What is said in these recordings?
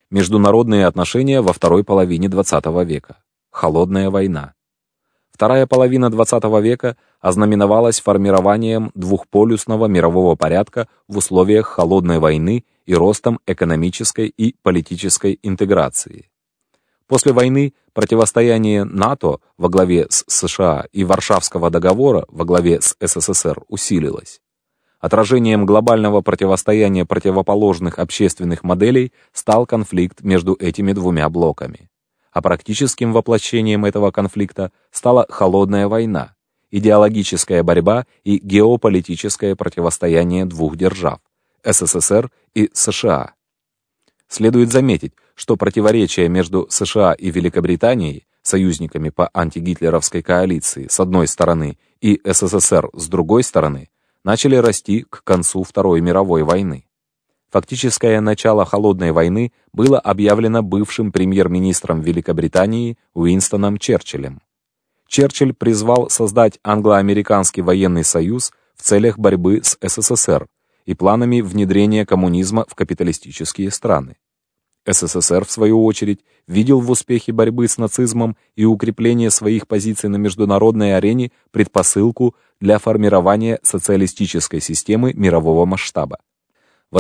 Международные отношения во второй половине XX века. Холодная война. Вторая половина XX века ознаменовалась формированием двухполюсного мирового порядка в условиях холодной войны и ростом экономической и политической интеграции. После войны противостояние НАТО во главе с США и Варшавского договора во главе с СССР усилилось. Отражением глобального противостояния противоположных общественных моделей стал конфликт между этими двумя блоками. А практическим воплощением этого конфликта стала холодная война, идеологическая борьба и геополитическое противостояние двух держав – СССР и США. Следует заметить, что противоречия между США и Великобританией, союзниками по антигитлеровской коалиции с одной стороны и СССР с другой стороны, начали расти к концу Второй мировой войны. Фактическое начало холодной войны было объявлено бывшим премьер-министром Великобритании Уинстоном Черчиллем. Черчилль призвал создать англо-американский военный союз в целях борьбы с СССР и планами внедрения коммунизма в капиталистические страны. СССР, в свою очередь, видел в успехе борьбы с нацизмом и укрепления своих позиций на международной арене предпосылку для формирования социалистической системы мирового масштаба. В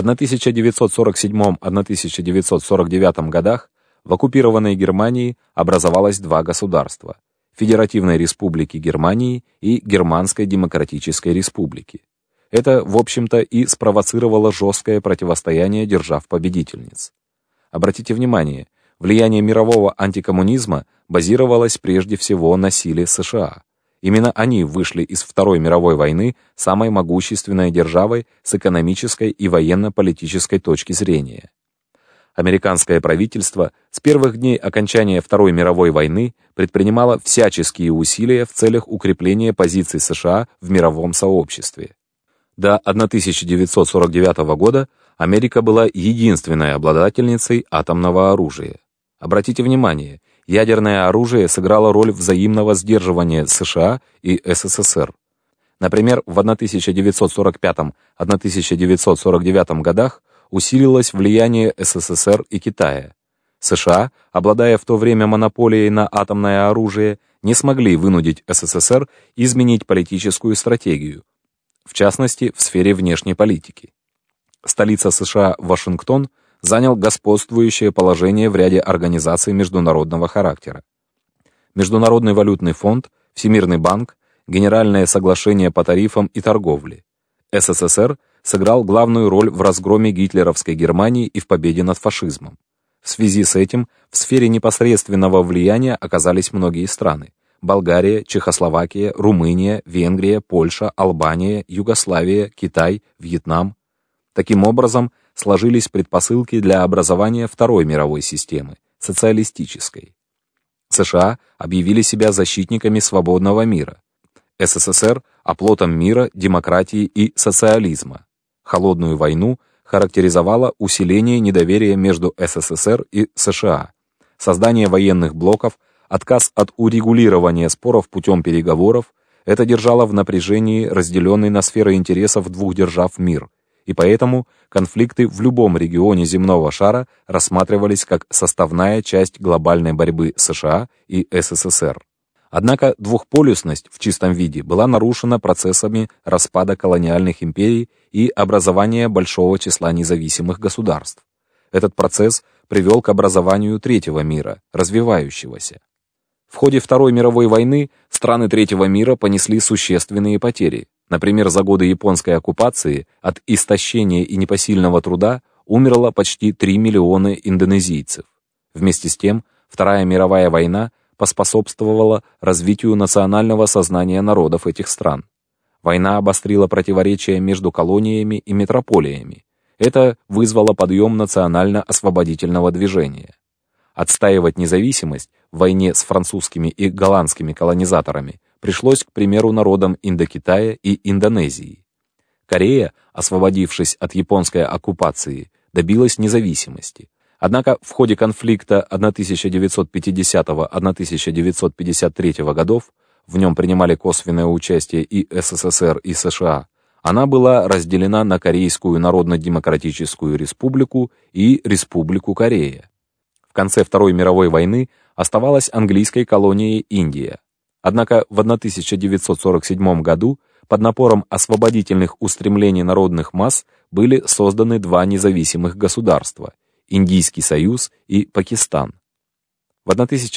1947-1949 годах в оккупированной Германии образовалось два государства – Федеративной Республики Германии и Германской Демократической Республики. Это, в общем-то, и спровоцировало жесткое противостояние держав-победительниц. Обратите внимание, влияние мирового антикоммунизма базировалось прежде всего на силе США. Именно они вышли из Второй мировой войны самой могущественной державой с экономической и военно-политической точки зрения. Американское правительство с первых дней окончания Второй мировой войны предпринимало всяческие усилия в целях укрепления позиций США в мировом сообществе. До 1949 года Америка была единственной обладательницей атомного оружия. Обратите внимание, ядерное оружие сыграло роль взаимного сдерживания США и СССР. Например, в 1945-1949 годах усилилось влияние СССР и Китая. США, обладая в то время монополией на атомное оружие, не смогли вынудить СССР изменить политическую стратегию, в частности, в сфере внешней политики. Столица США, Вашингтон, занял господствующее положение в ряде организаций международного характера. Международный валютный фонд, Всемирный банк, Генеральное соглашение по тарифам и торговле. СССР сыграл главную роль в разгроме гитлеровской Германии и в победе над фашизмом. В связи с этим в сфере непосредственного влияния оказались многие страны: Болгария, Чехословакия, Румыния, Венгрия, Польша, Албания, Югославия, Китай, Вьетнам. Таким образом, сложились предпосылки для образования Второй мировой системы, социалистической. США объявили себя защитниками свободного мира. СССР – оплотом мира, демократии и социализма. Холодную войну характеризовало усиление недоверия между СССР и США, создание военных блоков, отказ от урегулирования споров путем переговоров. Это держало в напряжении разделенный на сферы интересов двух держав мир, и поэтому конфликты в любом регионе земного шара рассматривались как составная часть глобальной борьбы США и СССР. Однако двухполюсность в чистом виде была нарушена процессами распада колониальных империй и образования большого числа независимых государств. Этот процесс привел к образованию третьего мира, развивающегося. В ходе Второй мировой войны страны третьего мира понесли существенные потери. Например, за годы японской оккупации от истощения и непосильного труда умерло почти 3 миллиона индонезийцев. Вместе с тем, Вторая мировая война поспособствовала развитию национального сознания народов этих стран. Война обострила противоречия между колониями и метрополиями. Это вызвало подъем национально-освободительного движения. Отстаивать независимость в войне с французскими и голландскими колонизаторами пришлось, к примеру, народам Индокитая и Индонезии. Корея, освободившись от японской оккупации, добилась независимости. Однако в ходе конфликта 1950-1953 годов, в нем принимали косвенное участие и СССР, и США, она была разделена на Корейскую Народно-Демократическую Республику и Республику Корея. конце Второй мировой войны оставалась английской колонией Индия. Однако в 1947 году под напором освободительных устремлений народных масс были созданы два независимых государства – Индийский Союз и Пакистан. В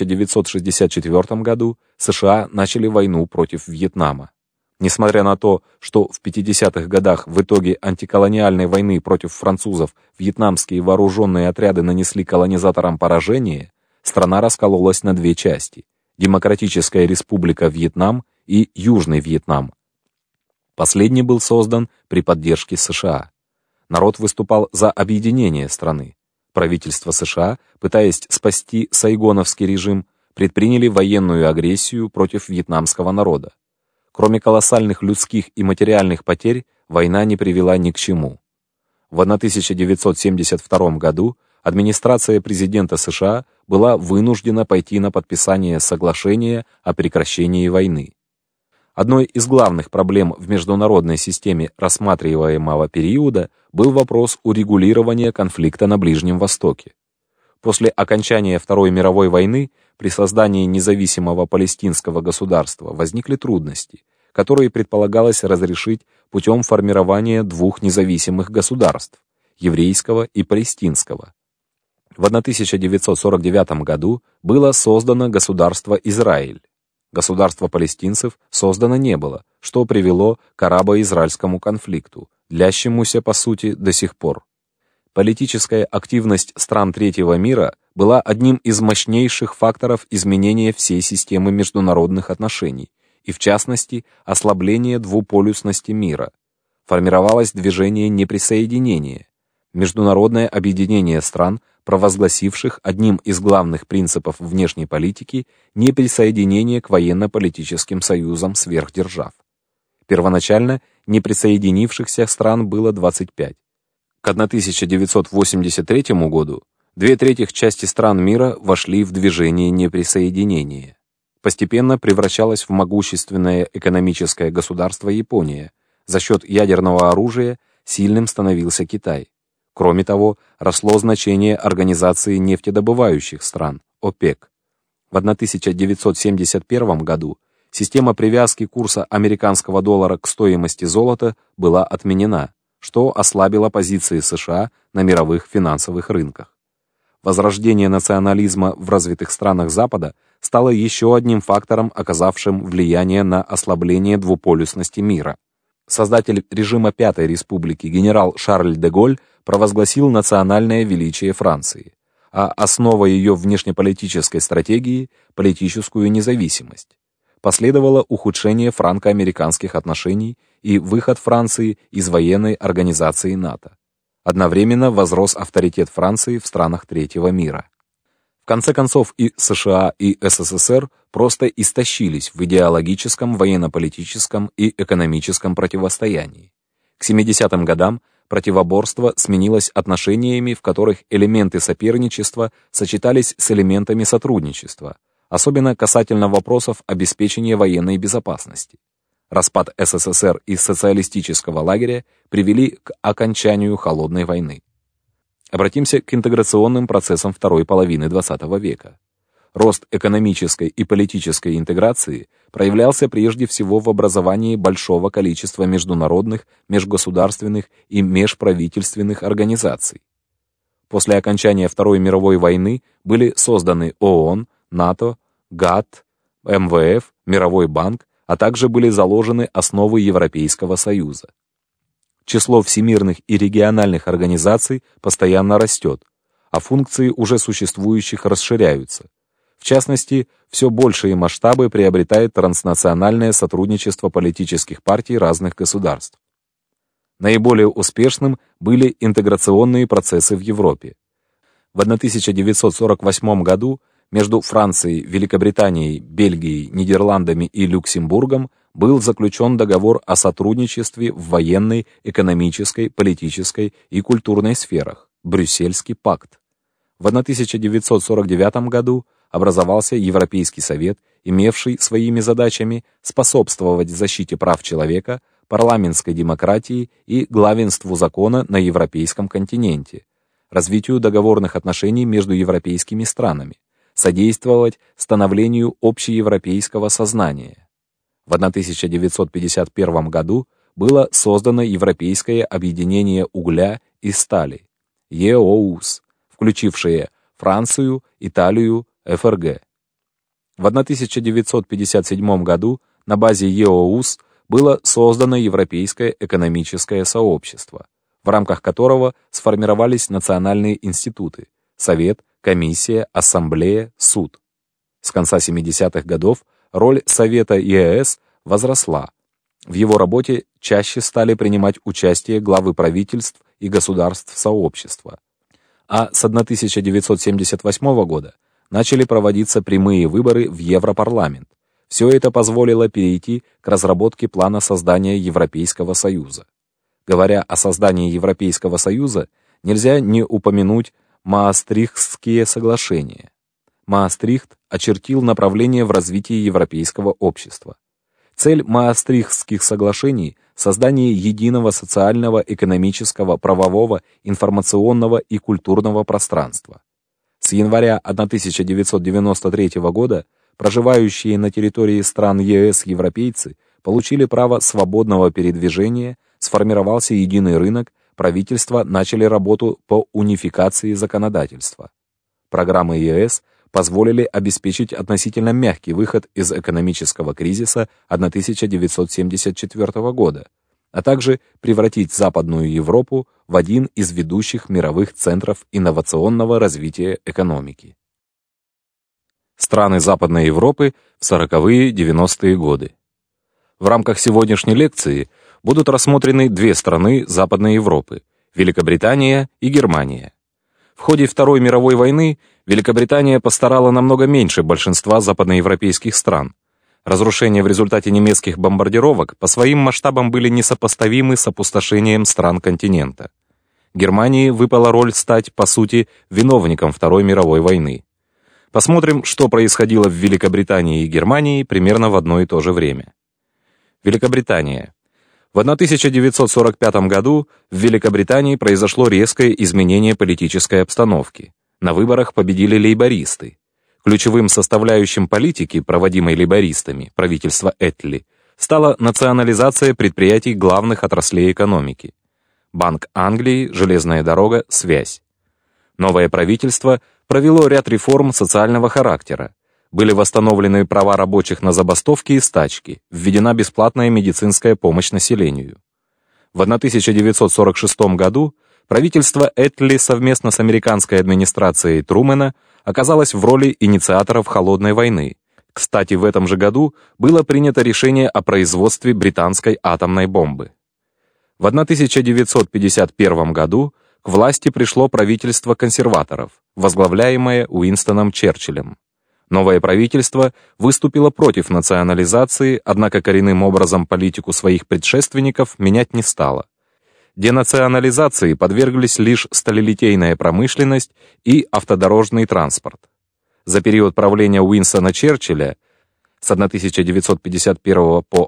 1964 году США начали войну против Вьетнама. Несмотря на то, что в 50-х годах в итоге антиколониальной войны против французов вьетнамские вооруженные отряды нанесли колонизаторам поражение, страна раскололась на две части – Демократическая Республика Вьетнам и Южный Вьетнам. Последний был создан при поддержке США. Народ выступал за объединение страны. Правительство США, пытаясь спасти сайгоновский режим, предприняли военную агрессию против вьетнамского народа. Кроме колоссальных людских и материальных потерь, война не привела ни к чему. В 1972 году администрация президента США была вынуждена пойти на подписание соглашения о прекращении войны. Одной из главных проблем в международной системе рассматриваемого периода был вопрос урегулирования конфликта на Ближнем Востоке. После окончания Второй мировой войны при создании независимого палестинского государства возникли трудности, которые предполагалось разрешить путем формирования двух независимых государств – еврейского и палестинского. В 1949 году было создано государство Израиль. Государства палестинцев создано не было, что привело к арабо-израильскому конфликту, длящемуся по сути до сих пор. Политическая активность стран третьего мира была одним из мощнейших факторов изменения всей системы международных отношений и, в частности, ослабления двуполюсности мира. Формировалось движение неприсоединения, международное объединение стран, провозгласивших одним из главных принципов внешней политики неприсоединение к военно-политическим союзам сверхдержав. Первоначально неприсоединившихся стран было 25. К 1983 году 2/3 части стран мира вошли в движение неприсоединения. Постепенно превращалась в могущественное экономическое государство Япония. За счет ядерного оружия сильным становился Китай. Кроме того, росло значение Организации нефтедобывающих стран, ОПЕК. В 1971 году система привязки курса американского доллара к стоимости золота была отменена, что ослабило позиции США на мировых финансовых рынках. Возрождение национализма в развитых странах Запада стало еще одним фактором, оказавшим влияние на ослабление двуполюсности мира. Создатель режима Пятой Республики генерал Шарль де Голль провозгласил национальное величие Франции, а основа ее внешнеполитической стратегии – политическую независимость. Последовало ухудшение франко-американских отношений и выход Франции из военной организации НАТО. Одновременно возрос авторитет Франции в странах третьего мира. В конце концов и США, и СССР просто истощились в идеологическом, военно-политическом и экономическом противостоянии. К 70-м годам противоборство сменилось отношениями, в которых элементы соперничества сочетались с элементами сотрудничества, особенно касательно вопросов обеспечения военной безопасности. Распад СССР и социалистического лагеря привели к окончанию Холодной войны. Обратимся к интеграционным процессам второй половины XX века. Рост экономической и политической интеграции проявлялся прежде всего в образовании большого количества международных, межгосударственных и межправительственных организаций. После окончания Второй мировой войны были созданы ООН, НАТО, ГАТТ, МВФ, Мировой банк, а также были заложены основы Европейского Союза. Число всемирных и региональных организаций постоянно растет, а функции уже существующих расширяются. В частности, все большие масштабы приобретает транснациональное сотрудничество политических партий разных государств. Наиболее успешным были интеграционные процессы в Европе. В 1948 году между Францией, Великобританией, Бельгией, Нидерландами и Люксембургом был заключен договор о сотрудничестве в военной, экономической, политической и культурной сферах, Брюссельский пакт. В 1949 году образовался Европейский совет, имевший своими задачами способствовать защите прав человека, парламентской демократии и главенству закона на европейском континенте, развитию договорных отношений между европейскими странами, содействовать становлению общеевропейского сознания. В 1951 году было создано Европейское объединение угля и стали, ЕОУС, включившее Францию, Италию, ФРГ. В 1957 году на базе ЕОУС было создано Европейское экономическое сообщество, в рамках которого сформировались национальные институты – Совет, Комиссия, Ассамблея, Суд. С конца 70-х годов роль Совета ЕС возросла. В его работе чаще стали принимать участие главы правительств и государств сообщества. А с 1978 года начали проводиться прямые выборы в Европарламент. Все это позволило перейти к разработке плана создания Европейского Союза. Говоря о создании Европейского Союза, нельзя не упомянуть Маастрихтские соглашения. Маастрихт очертил направление в развитии европейского общества. Цель Маастрихтских соглашений – создание единого социального, экономического, правового, информационного и культурного пространства. С января 1993 года проживающие на территории стран ЕС европейцы получили право свободного передвижения, сформировался единый рынок, правительства начали работу по унификации законодательства. Программы ЕС позволили обеспечить относительно мягкий выход из экономического кризиса 1974 года, а также превратить Западную Европу в один из ведущих мировых центров инновационного развития экономики. Страны Западной Европы в 40-е-90-е годы. В рамках сегодняшней лекции будут рассмотрены две страны Западной Европы – Великобритания и Германия. В ходе Второй мировой войны Великобритания постарала намного меньше большинства западноевропейских стран. Разрушения в результате немецких бомбардировок по своим масштабам были несопоставимы с опустошением стран континента. Германии выпала роль стать, по сути, виновником Второй мировой войны. Посмотрим, что происходило в Великобритании и Германии примерно в одно и то же время. Великобритания. В 1945 году в Великобритании произошло резкое изменение политической обстановки. На выборах победили лейбористы. Ключевым составляющим политики, проводимой лейбористами, правительства Этли, стала национализация предприятий главных отраслей экономики. Банк Англии, железная дорога, связь. Новое правительство провело ряд реформ социального характера. Были восстановлены права рабочих на забастовки и стачки, введена бесплатная медицинская помощь населению. В 1946 году правительство Этли совместно с американской администрацией Трумэна оказалось в роли инициаторов Холодной войны. Кстати, в этом же году было принято решение о производстве британской атомной бомбы. В 1951 году к власти пришло правительство консерваторов, возглавляемое Уинстоном Черчиллем. Новое правительство выступило против национализации, однако коренным образом политику своих предшественников менять не стало. Денационализации подверглись лишь сталелитейная промышленность и автодорожный транспорт. За период правления Уинстона Черчилля с 1951 по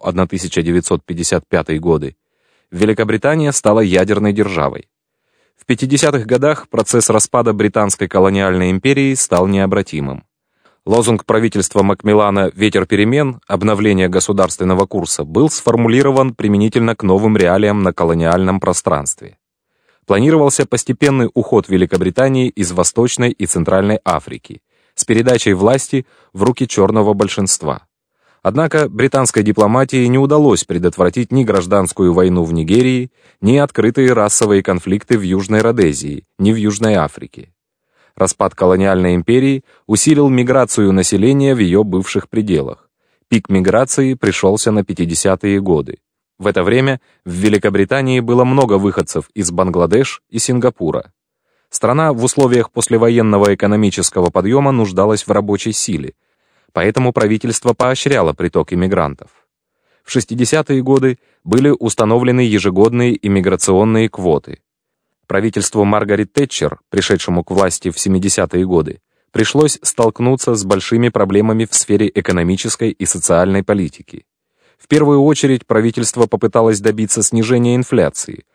1955 годы Великобритания стала ядерной державой. В 50-х годах процесс распада британской колониальной империи стал необратимым. Лозунг правительства Макмиллана «Ветер перемен. Обновление государственного курса» был сформулирован применительно к новым реалиям на колониальном пространстве. Планировался постепенный уход Великобритании из Восточной и Центральной Африки с передачей власти в руки черного большинства. Однако британской дипломатии не удалось предотвратить ни гражданскую войну в Нигерии, ни открытые расовые конфликты в Южной Родезии, ни в Южной Африке. Распад колониальной империи усилил миграцию населения в ее бывших пределах. Пик миграции пришелся на 50-е годы. В это время в Великобритании было много выходцев из Бангладеш и Сингапура. Страна в условиях послевоенного экономического подъема нуждалась в рабочей силе, поэтому правительство поощряло приток иммигрантов. В 60-е годы были установлены ежегодные иммиграционные квоты. Правительству Маргарет Тэтчер, пришедшему к власти в 70-е годы, пришлось столкнуться с большими проблемами в сфере экономической и социальной политики. В первую очередь правительство попыталось добиться снижения инфляции,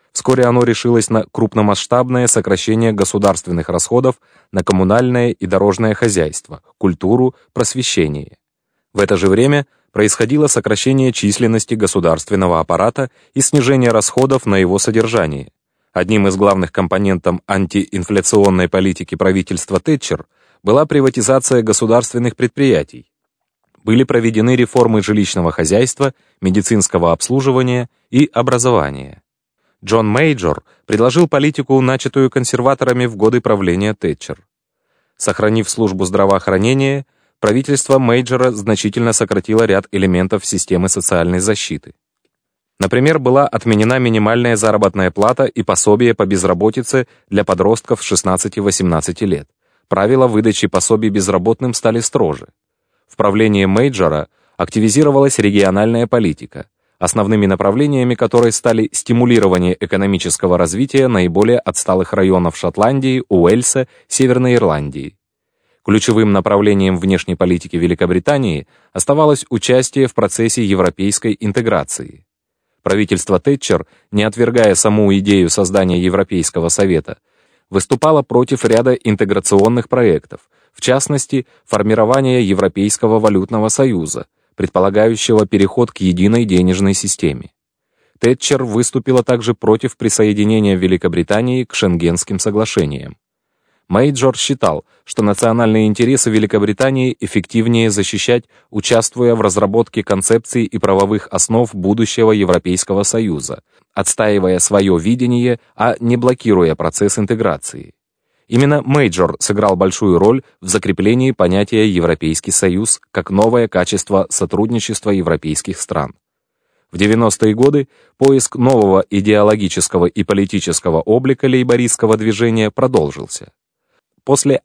Вскоре оно решилось на крупномасштабное сокращение государственных расходов на коммунальное и дорожное хозяйство, культуру, просвещение. В это же время происходило сокращение численности государственного аппарата и снижение расходов на его содержание. Одним из главных компонентов антиинфляционной политики правительства Тэтчер была приватизация государственных предприятий. Были проведены реформы жилищного хозяйства, медицинского обслуживания и образования. Джон Мейджор предложил политику, начатую консерваторами в годы правления Тэтчер. Сохранив службу здравоохранения, правительство Мейджора значительно сократило ряд элементов системы социальной защиты. Например, была отменена минимальная заработная плата и пособие по безработице для подростков 16-18 лет. Правила выдачи пособий безработным стали строже. В правлении Мейджора активизировалась региональная политика, основными направлениями которой стали стимулирование экономического развития наиболее отсталых районов Шотландии, Уэльса, Северной Ирландии. Ключевым направлением внешней политики Великобритании оставалось участие в процессе европейской интеграции. Правительство Тэтчер, не отвергая саму идею создания Европейского Совета, выступало против ряда интеграционных проектов, в частности, формирования Европейского валютного союза, предполагающего переход к единой денежной системе. Тэтчер выступила также против присоединения Великобритании к Шенгенским соглашениям. Мейджор считал, что национальные интересы Великобритании эффективнее защищать, участвуя в разработке концепций и правовых основ будущего Европейского Союза, отстаивая свое видение, а не блокируя процесс интеграции. Именно Мейджор сыграл большую роль в закреплении понятия «Европейский Союз» как новое качество сотрудничества европейских стран. В 90-е годы поиск нового идеологического и политического облика лейбористского движения продолжился. После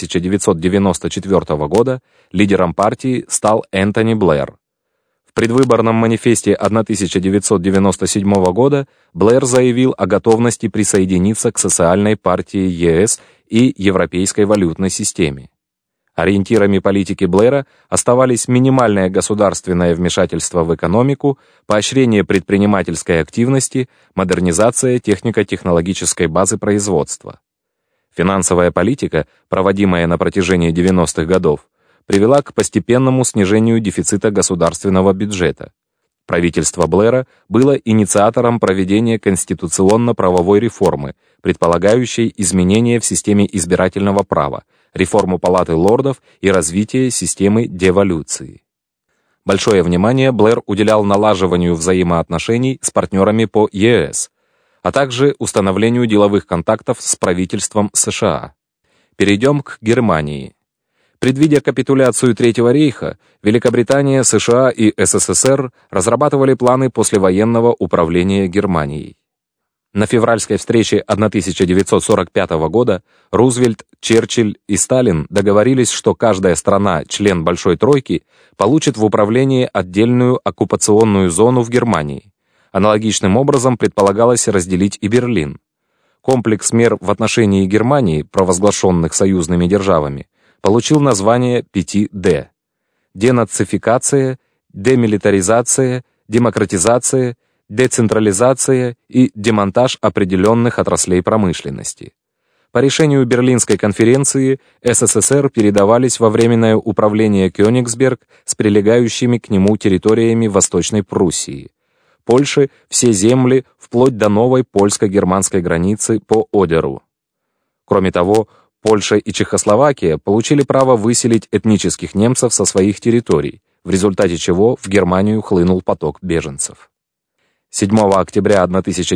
1994 года лидером партии стал Энтони Блэр. В предвыборном манифесте 1997 года Блэр заявил о готовности присоединиться к социальной партии ЕС и Европейской валютной системе. Ориентирами политики Блэра оставались минимальное государственное вмешательство в экономику, поощрение предпринимательской активности, модернизация технико-технологической базы производства. Финансовая политика, проводимая на протяжении 90-х годов, привела к постепенному снижению дефицита государственного бюджета. Правительство Блэра было инициатором проведения конституционно-правовой реформы, предполагающей изменения в системе избирательного права, реформу Палаты лордов и развитие системы деволюции. Большое внимание Блэр уделял налаживанию взаимоотношений с партнерами по ЕС, а также установлению деловых контактов с правительством США. Перейдем к Германии. Предвидя капитуляцию Третьего рейха, Великобритания, США и СССР разрабатывали планы послевоенного управления Германией. На февральской встрече 1945 года Рузвельт, Черчилль и Сталин договорились, что каждая страна, член Большой Тройки, получит в управление отдельную оккупационную зону в Германии. Аналогичным образом предполагалось разделить и Берлин. Комплекс мер в отношении Германии, провозглашенных союзными державами, получил название 5D: денацификация, демилитаризация, демократизация, децентрализация и демонтаж определенных отраслей промышленности. По решению Берлинской конференции СССР передавались во временное управление Кёнигсберг с прилегающими к нему территориями Восточной Пруссии, Польши все земли вплоть до новой польско-германской границы по Одеру. Кроме того, Польша и Чехословакия получили право выселить этнических немцев со своих территорий, в результате чего в Германию хлынул поток беженцев. 7 октября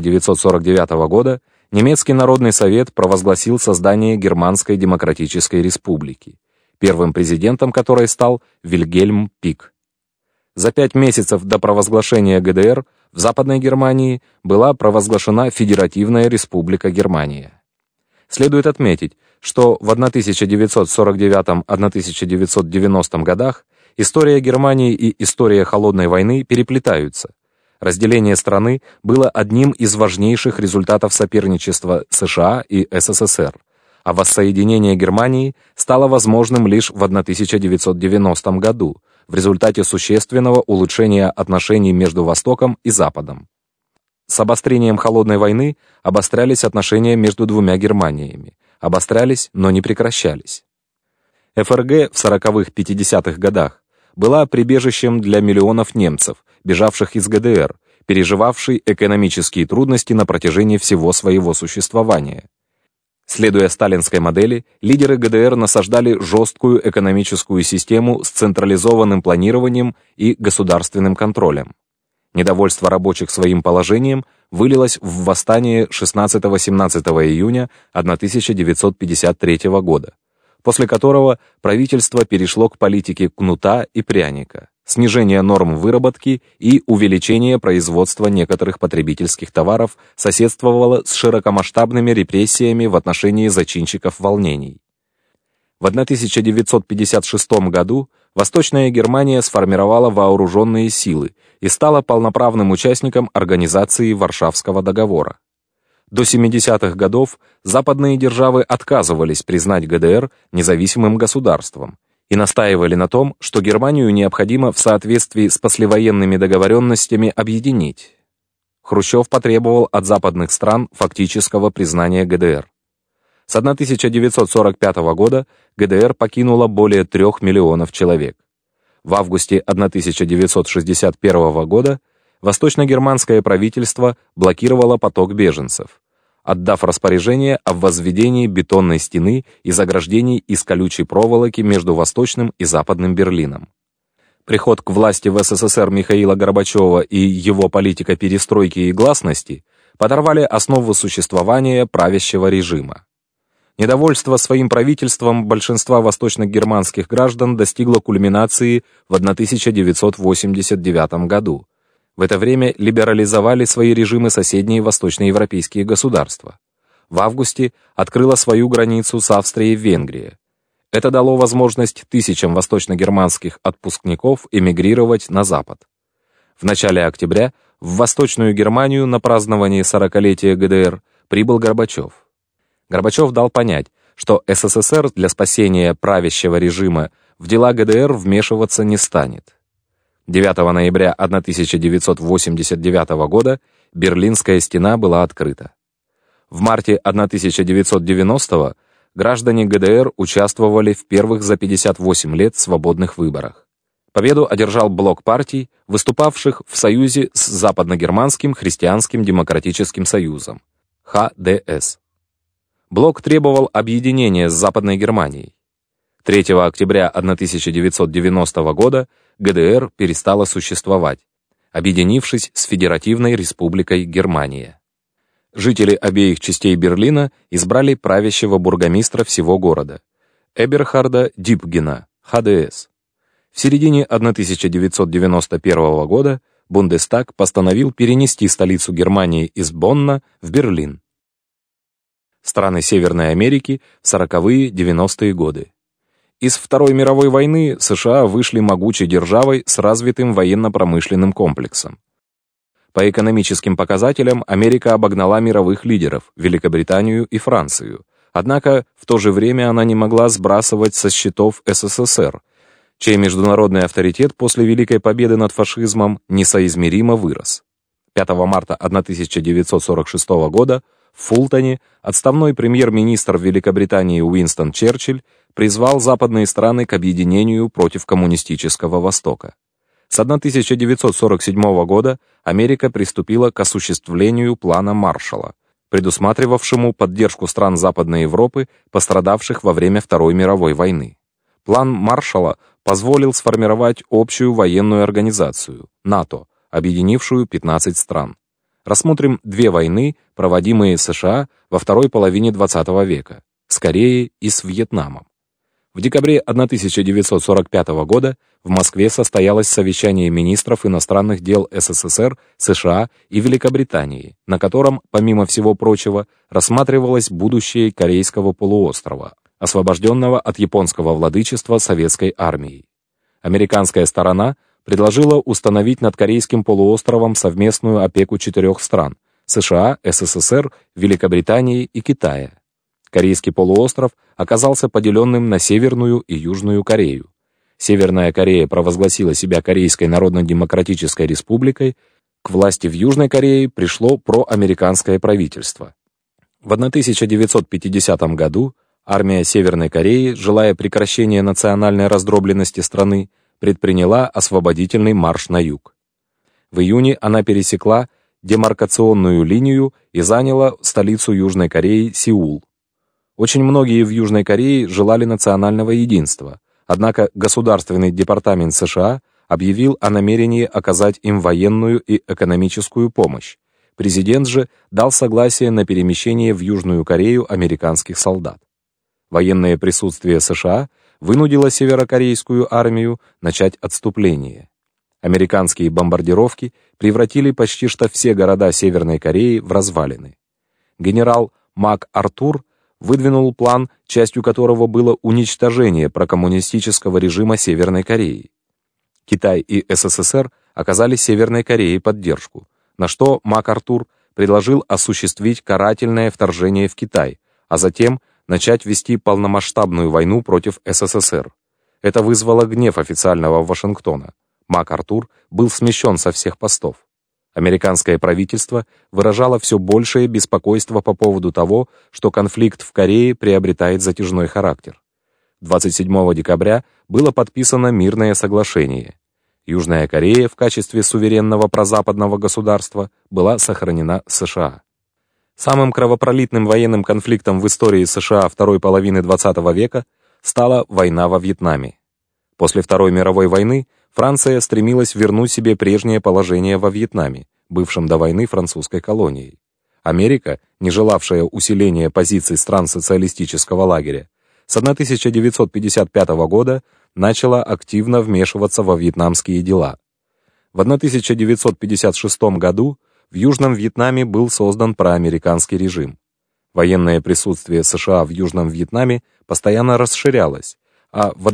1949 года Немецкий Народный Совет провозгласил создание Германской Демократической Республики, первым президентом которой стал Вильгельм Пик. За 5 месяцев до провозглашения ГДР в Западной Германии была провозглашена Федеративная Республика Германия. Следует отметить, что в 1949-1990 годах история Германии и история Холодной войны переплетаются. Разделение страны было одним из важнейших результатов соперничества США и СССР, а воссоединение Германии стало возможным лишь в 1990 году в результате существенного улучшения отношений между Востоком и Западом. С обострением холодной войны обострялись отношения между двумя Германиями. Обострялись, но не прекращались. ФРГ в 40-х-50-х годах была прибежищем для миллионов немцев, бежавших из ГДР, переживавшей экономические трудности на протяжении всего своего существования. Следуя сталинской модели, лидеры ГДР насаждали жесткую экономическую систему с централизованным планированием и государственным контролем. Недовольство рабочих своим положением вылилось в восстание 16-17 июня 1953 года, после которого правительство перешло к политике кнута и пряника, снижения норм выработки и увеличения производства некоторых потребительских товаров соседствовало с широкомасштабными репрессиями в отношении зачинщиков волнений. В 1956 году Восточная Германия сформировала вооруженные силы и стала полноправным участником организации Варшавского договора. До 70-х годов западные державы отказывались признать ГДР независимым государством и настаивали на том, что Германию необходимо в соответствии с послевоенными договоренностями объединить. Хрущев потребовал от западных стран фактического признания ГДР. С 1945 года ГДР покинуло более 3 миллионов человек. В августе 1961 года восточно-германское правительство блокировало поток беженцев, отдав распоряжение о возведении бетонной стены и заграждений из колючей проволоки между Восточным и Западным Берлином. Приход к власти в СССР Михаила Горбачева и его политика перестройки и гласности подорвали основу существования правящего режима. Недовольство своим правительством большинства восточно-германских граждан достигло кульминации в 1989 году. В это время либерализовали свои режимы соседние восточноевропейские государства. В августе открыла свою границу с Австрией Венгрия. Это дало возможность тысячам восточно-германских отпускников эмигрировать на Запад. В начале октября в Восточную Германию на празднование 40-летия ГДР прибыл Горбачев. Горбачев дал понять, что СССР для спасения правящего режима в дела ГДР вмешиваться не станет. 9 ноября 1989 года Берлинская стена была открыта. В марте 1990 граждане ГДР участвовали в первых за 58 лет свободных выборах. Победу одержал блок партий, выступавших в союзе с Западногерманским христианским демократическим союзом, ХДС. Блок требовал объединения с Западной Германией. 3 октября 1990 года ГДР перестала существовать, объединившись с Федеративной Республикой Германия. Жители обеих частей Берлина избрали правящего бургомистра всего города, Эберхарда Дипгена, ХДС. В середине 1991 года Бундестаг постановил перенести столицу Германии из Бонна в Берлин. Страны Северной Америки в 40-е-90-е годы. Из Второй мировой войны США вышли могучей державой с развитым военно-промышленным комплексом. По экономическим показателям Америка обогнала мировых лидеров Великобританию и Францию, однако в то же время она не могла сбрасывать со счетов СССР, чей международный авторитет после Великой Победы над фашизмом несоизмеримо вырос. 5 марта 1946 года в Фултоне отставной премьер-министр Великобритании Уинстон Черчилль призвал западные страны к объединению против коммунистического Востока. С 1947 года Америка приступила к осуществлению плана Маршалла, предусматривавшему поддержку стран Западной Европы, пострадавших во время Второй мировой войны. План Маршалла позволил сформировать общую военную организацию НАТО, объединившую 15 стран. Рассмотрим 2 войны, проводимые США во второй половине XX века, с Кореей и с Вьетнамом. В декабре 1945 года в Москве состоялось совещание министров иностранных дел СССР, США и Великобритании, на котором, помимо всего прочего, рассматривалось будущее Корейского полуострова, освобожденного от японского владычества советской армией. Американская сторона предложила установить над Корейским полуостровом совместную опеку 4 стран – США, СССР, Великобритании и Китая. Корейский полуостров оказался поделенным на Северную и Южную Корею. Северная Корея провозгласила себя Корейской Народно-Демократической Республикой, К власти в Южной Корее пришло проамериканское правительство. В 1950 году армия Северной Кореи, желая прекращения национальной раздробленности страны, предприняла освободительный марш на юг. В июне она пересекла демаркационную линию и заняла столицу Южной Кореи Сеул. Очень многие в Южной Корее желали национального единства, однако Государственный департамент США объявил о намерении оказать им военную и экономическую помощь. Президент же дал согласие на перемещение в Южную Корею американских солдат. Военное присутствие США вынудило северокорейскую армию начать отступление. Американские бомбардировки превратили почти что все города Северной Кореи в развалины. Генерал МакАртур выдвинул план, частью которого было уничтожение прокоммунистического режима Северной Кореи. Китай и СССР оказали Северной Корее поддержку, на что МакАртур предложил осуществить карательное вторжение в Китай, а затем начать вести полномасштабную войну против СССР. Это вызвало гнев официального Вашингтона. МакАртур был смещен со всех постов. Американское правительство выражало все большее беспокойство по поводу того, что конфликт в Корее приобретает затяжной характер. 27 декабря было подписано мирное соглашение. Южная Корея в качестве суверенного прозападного государства была сохранена США. Самым кровопролитным военным конфликтом в истории США второй половины XX века стала война во Вьетнаме. После Второй мировой войны Франция стремилась вернуть себе прежнее положение во Вьетнаме, бывшем до войны французской колонией. Америка, не желавшая усиления позиций стран социалистического лагеря, с 1955 года начала активно вмешиваться во вьетнамские дела. В 1956 году в Южном Вьетнаме был создан проамериканский режим. Военное присутствие США в Южном Вьетнаме постоянно расширялось, а в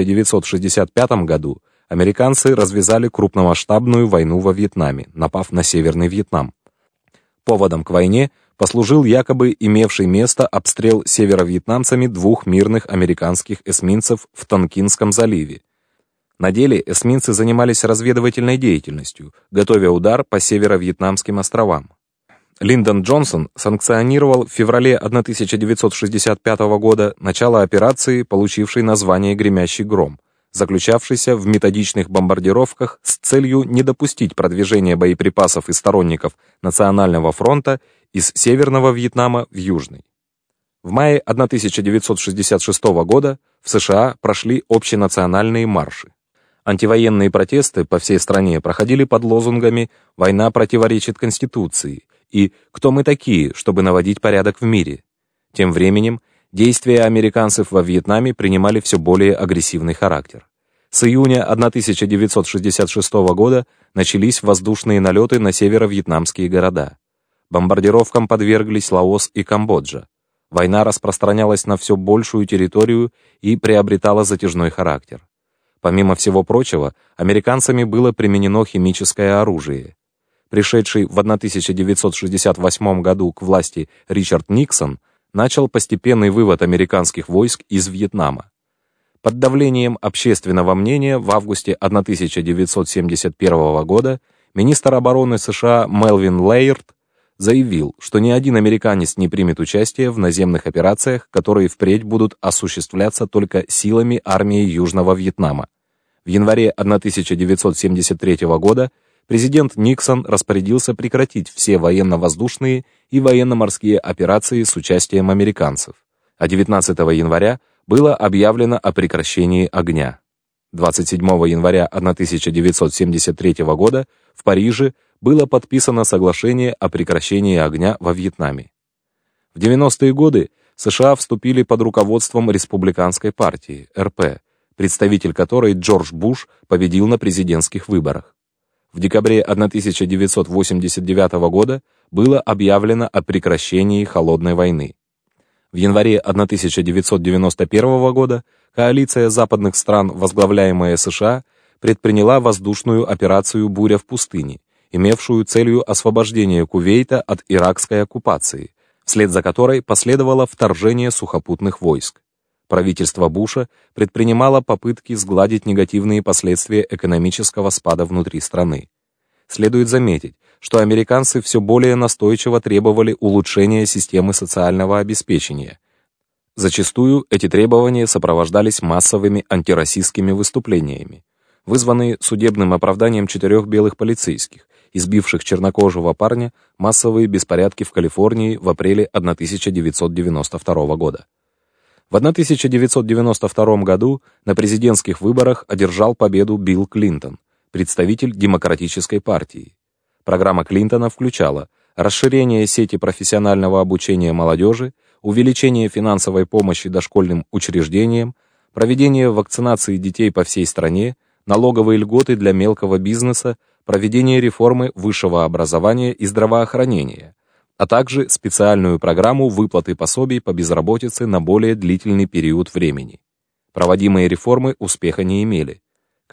1965 году американцы развязали крупномасштабную войну во Вьетнаме, напав на Северный Вьетнам. Поводом к войне послужил якобы имевший место обстрел северовьетнамцами двух мирных американских эсминцев в Тонкинском заливе. На деле эсминцы занимались разведывательной деятельностью, готовя удар по северо-вьетнамским островам. Линдон Джонсон санкционировал в феврале 1965 года начало операции, получившей название «Гремящий гром», заключавшейся в методичных бомбардировках с целью не допустить продвижения боеприпасов и сторонников Национального фронта из Северного Вьетнама в Южный. В мае 1966 года в США прошли общенациональные марши. Антивоенные протесты по всей стране проходили под лозунгами «Война противоречит Конституции» и «Кто мы такие, чтобы наводить порядок в мире?». Тем временем действия американцев во Вьетнаме принимали все более агрессивный характер. С июня 1966 года начались воздушные налеты на северо-вьетнамские города. Бомбардировкам подверглись Лаос и Камбоджа. Война распространялась на все большую территорию и приобретала затяжной характер. Помимо всего прочего, американцами было применено химическое оружие. Пришедший в 1968 году к власти Ричард Никсон начал постепенный вывод американских войск из Вьетнама. Под давлением общественного мнения в августе 1971 года министр обороны США Мелвин Лейерд заявил, что ни один американец не примет участие в наземных операциях, которые впредь будут осуществляться только силами армии Южного Вьетнама. В январе 1973 года президент Никсон распорядился прекратить все военно-воздушные и военно-морские операции с участием американцев, а 19 января было объявлено о прекращении огня. 27 января 1973 года в Париже было подписано соглашение о прекращении огня во Вьетнаме. В 90-е годы США вступили под руководством Республиканской партии, РП, представитель которой Джордж Буш победил на президентских выборах. В декабре 1989 года было объявлено о прекращении холодной войны. В январе 1991 года коалиция западных стран, возглавляемая США, предприняла воздушную операцию «Буря в пустыне», имевшую целью освобождение Кувейта от иракской оккупации, вслед за которой последовало вторжение сухопутных войск. Правительство Буша предпринимало попытки сгладить негативные последствия экономического спада внутри страны. следует заметить, что американцы все более настойчиво требовали улучшения системы социального обеспечения. Зачастую эти требования сопровождались массовыми антирасистскими выступлениями, вызванные судебным оправданием 4 белых полицейских, избивших чернокожего парня, массовые беспорядки в Калифорнии в апреле 1992 года. В 1992 году на президентских выборах одержал победу Билл Клинтон, представитель Демократической партии. Программа Клинтона включала расширение сети профессионального обучения молодежи, увеличение финансовой помощи дошкольным учреждениям, проведение вакцинации детей по всей стране, налоговые льготы для мелкого бизнеса, проведение реформы высшего образования и здравоохранения, а также специальную программу выплаты пособий по безработице на более длительный период времени. Проводимые реформы успеха не имели. К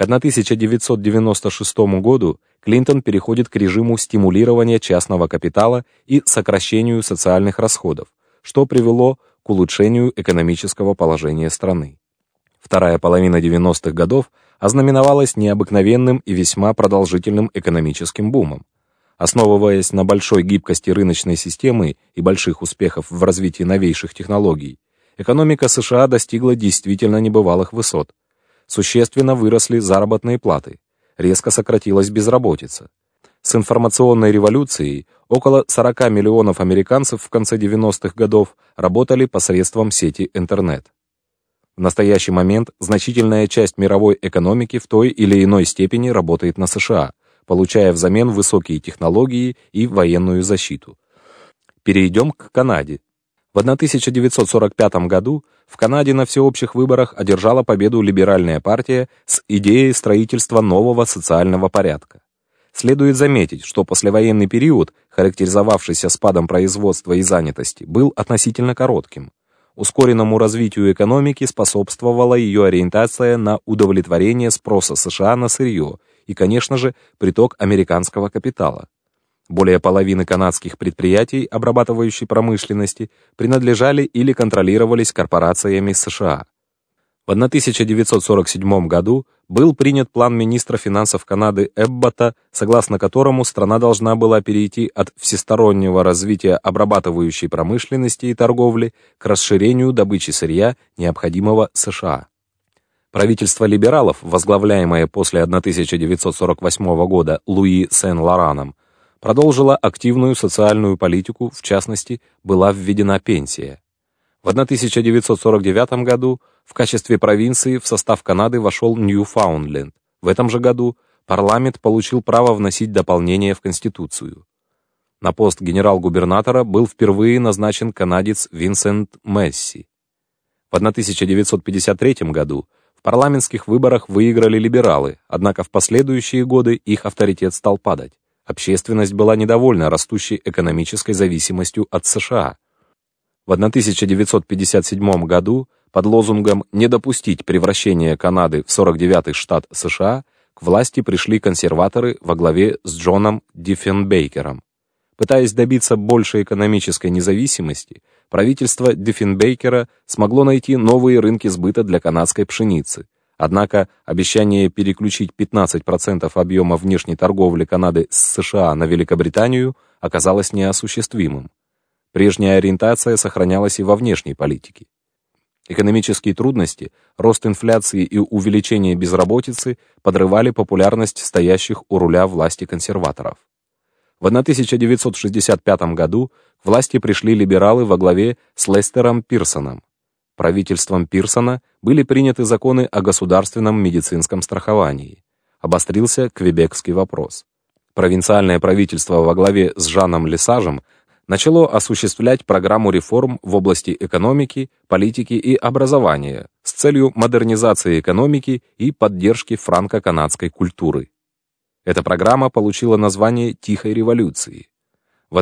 1996 году Клинтон переходит к режиму стимулирования частного капитала и сокращению социальных расходов, что привело к улучшению экономического положения страны. Вторая половина 90-х годов ознаменовалась необыкновенным и весьма продолжительным экономическим бумом. Основываясь на большой гибкости рыночной системы и больших успехов в развитии новейших технологий, экономика США достигла действительно небывалых высот. Существенно выросли заработные платы, резко сократилась безработица. С информационной революцией около 40 миллионов американцев в конце 90-х годов работали посредством сети интернет. В настоящий момент значительная часть мировой экономики в той или иной степени работает на США, получая взамен высокие технологии и военную защиту. Перейдем к Канаде. В 1945 году в Канаде на всеобщих выборах одержала победу либеральная партия с идеей строительства нового социального порядка. Следует заметить, что послевоенный период, характеризовавшийся спадом производства и занятости, был относительно коротким. Ускоренному развитию экономики способствовала ее ориентация на удовлетворение спроса США на сырье и, конечно же, приток американского капитала. Более половины канадских предприятий обрабатывающей промышленности принадлежали или контролировались корпорациями США. В 1947 году был принят план министра финансов Канады Эббота, согласно которому страна должна была перейти от всестороннего развития обрабатывающей промышленности и торговли к расширению добычи сырья, необходимого США. Правительство либералов, возглавляемое после 1948 года Луи Сен-Лораном, продолжило активную социальную политику, в частности, была введена пенсия. В 1949 году в качестве провинции в состав Канады вошел Ньюфаундленд. В этом же году парламент получил право вносить дополнения в Конституцию. На пост генерал-губернатора был впервые назначен канадец Винсент Месси. В 1953 году в парламентских выборах выиграли либералы, однако в последующие годы их авторитет стал падать. Общественность была недовольна растущей экономической зависимостью от США. В 1957 году под лозунгом «Не допустить превращения Канады в 49-й штат США» к власти пришли консерваторы во главе с Джоном Диффенбейкером. Пытаясь добиться большей экономической независимости, правительство Диффенбейкера смогло найти новые рынки сбыта для канадской пшеницы. Однако обещание переключить 15% объема внешней торговли Канады с США на Великобританию оказалось неосуществимым. Прежняя ориентация сохранялась и во внешней политике. Экономические трудности, рост инфляции и увеличение безработицы подрывали популярность стоящих у руля власти консерваторов. В 1965 году к власти пришли либералы во главе с Лестером Пирсоном. Правительством Пирсона были приняты законы о государственном медицинском страховании. Обострился квебекский вопрос. Провинциальное правительство во главе с Жаном Лесажем начало осуществлять программу реформ в области экономики, политики и образования с целью модернизации экономики и поддержки франко-канадской культуры. Эта программа получила название «Тихой революции». В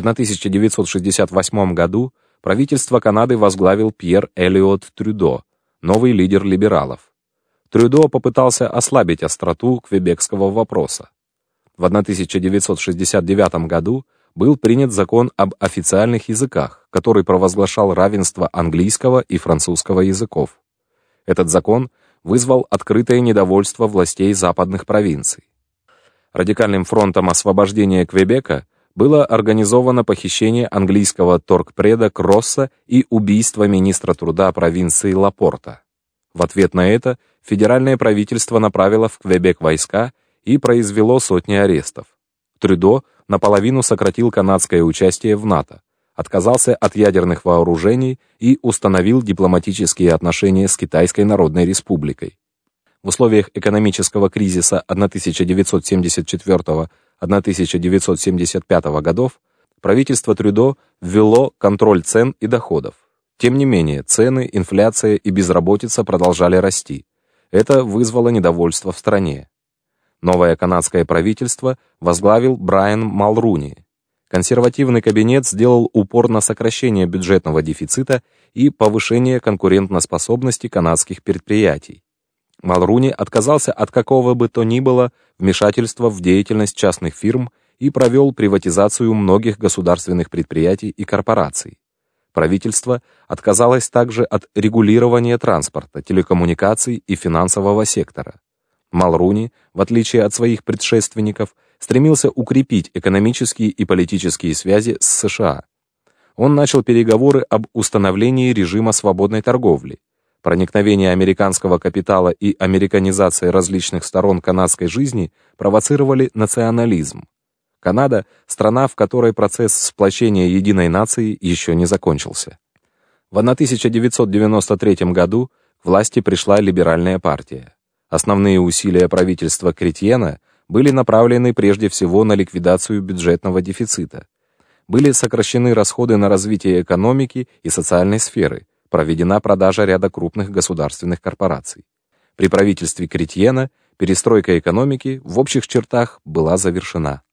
1968 году правительство Канады возглавил Пьер Элиот Трюдо, новый лидер либералов. Трюдо попытался ослабить остроту квебекского вопроса. В 1969 году был принят закон об официальных языках, который провозглашал равенство английского и французского языков. Этот закон вызвал открытое недовольство властей западных провинций. Радикальным фронтом освобождения Квебека было организовано похищение английского торгпреда Кросса и убийство министра труда провинции Лапорта. В ответ на это федеральное правительство направило в Квебек войска и произвело сотни арестов. Трюдо наполовину сократил канадское участие в НАТО, отказался от ядерных вооружений и установил дипломатические отношения с Китайской Народной Республикой. В условиях экономического кризиса 1974-1975 годов правительство Трюдо ввело контроль цен и доходов. Тем не менее, цены, инфляция и безработица продолжали расти. Это вызвало недовольство в стране. Новое канадское правительство возглавил Брайан Малруни. Консервативный кабинет сделал упор на сокращение бюджетного дефицита и повышение конкурентоспособности канадских предприятий. Малруни отказался от какого бы то ни было вмешательства в деятельность частных фирм и провел приватизацию многих государственных предприятий и корпораций. Правительство отказалось также от регулирования транспорта, телекоммуникаций и финансового сектора. Малруни, в отличие от своих предшественников, стремился укрепить экономические и политические связи с США. Он начал переговоры об установлении режима свободной торговли. Проникновение американского капитала и американизация различных сторон канадской жизни провоцировали национализм. Канада – страна, в которой процесс сплочения единой нации еще не закончился. В 1993 году к власти пришла либеральная партия. Основные усилия правительства Кретьена были направлены прежде всего на ликвидацию бюджетного дефицита. Были сокращены расходы на развитие экономики и социальной сферы, проведена продажа ряда крупных государственных корпораций. При правительстве Кретьена перестройка экономики в общих чертах была завершена.